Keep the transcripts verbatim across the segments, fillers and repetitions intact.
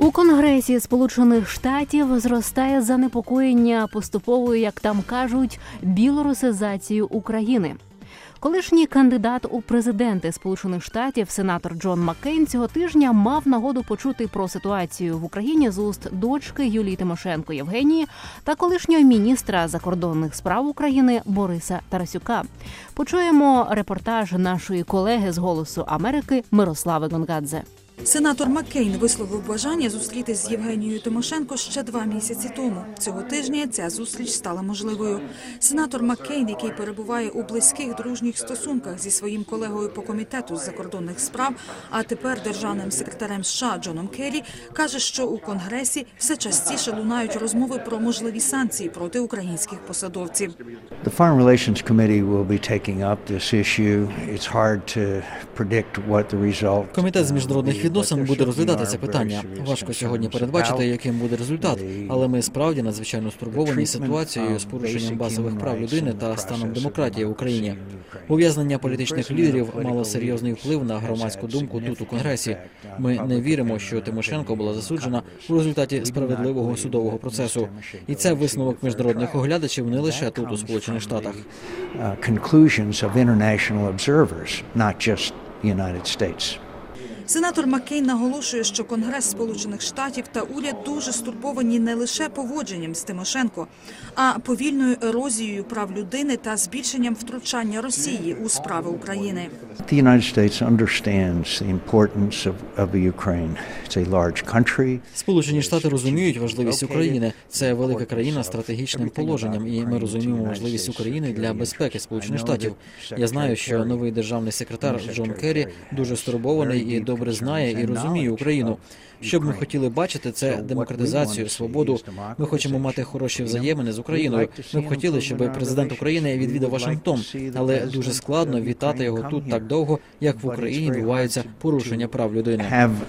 У Конгресі Сполучених Штатів зростає занепокоєння поступовою, як там кажуть, білорусизацією України. Колишній кандидат у президенти Сполучених Штатів, сенатор Джон Маккейн, цього тижня мав нагоду почути про ситуацію в Україні з уст дочки Юлії Тимошенко Євгенії та колишнього міністра закордонних справ України Бориса Тарасюка. Почуємо репортаж нашої колеги з «Голосу Америки» Мирослави Гонгадзе. Сенатор Маккейн висловив бажання зустрітись з Євгенією Тимошенко ще два місяці тому. Цього тижня ця зустріч стала можливою. Сенатор Маккейн, який перебуває у близьких дружніх стосунках зі своїм колегою по комітету з закордонних справ, а тепер державним секретарем США Джоном Керрі, каже, що у Конгресі все частіше лунають розмови про можливі санкції проти українських посадовців. The Foreign Relations Committee will be taking up this issue. It's hard to predict what the result. Комітет з міжнародних відносин буде розглядати це питання. Важко сьогодні передбачити, яким буде результат, але ми справді надзвичайно стурбовані ситуацією з порушенням базових прав людини та станом демократії в Україні. Ув'язнення політичних лідерів мало серйозний вплив на громадську думку тут у Конгресі. Ми не віримо, що Тимошенко була засуджена у результаті справедливого судового процесу. І це висновок міжнародних оглядачів не лише тут у Сполучених Штатах. Сенатор Маккейн наголошує, що Конгрес Сполучених Штатів та уряд дуже стурбовані не лише поводженням з Тимошенко, а повільною ерозією прав людини та збільшенням втручання Росії у справи України. The United States understands the importance of, of Ukraine. It's a large country. Сполучені Штати розуміють важливість України. Це велика країна з стратегічним положенням, і ми розуміємо важливість України для безпеки Сполучених Штатів. Я знаю, що новий державний секретар Джон Керрі дуже стурбований і добре знає і розуміє Україну. Що б ми хотіли бачити, це демократизацію, свободу. Ми хочемо мати хороші взаємини з Україною. Ми б хотіли, щоб президент України відвідав Вашингтон, але дуже складно вітати його тут так довго, як в Україні відбуваються порушення прав людини.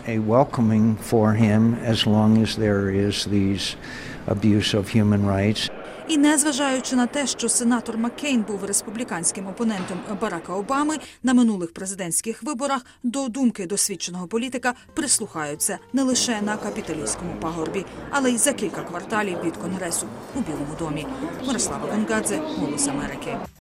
І незважаючи на те, що сенатор Маккейн був республіканським опонентом Барака Обами на минулих президентських виборах, до думки досвідченого політика прислухаються не лише на Капітолійському пагорбі, але й за кілька кварталів від Конгресу у Білому домі. Мирослава Гонгадзе, «Голос Америки».